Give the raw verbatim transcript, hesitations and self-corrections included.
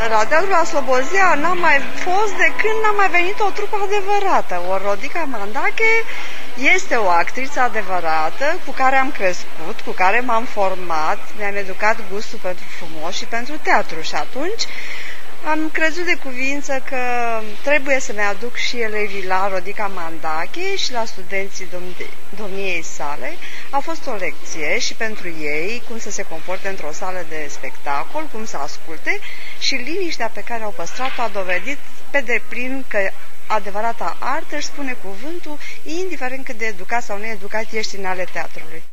La Teatrul la Slobozia n-am mai fost de când n-a mai venit o trupă adevărată. O Rodica Mandache este o actriță adevărată cu care am crescut, cu care m-am format, mi-am educat gustul pentru frumos și pentru teatru și atunci am crezut de cuvință că trebuie să-mi aduc și elevii la Rodica Mandache și la studenții domniei sale. A fost o lecție și pentru ei, cum să se comporte într-o sală de spectacol, cum să asculte, și liniștea pe care au păstrat-o a dovedit pe deplin că adevărata artă își spune cuvântul, indiferent cât de educat sau needucat ești în ale teatrului.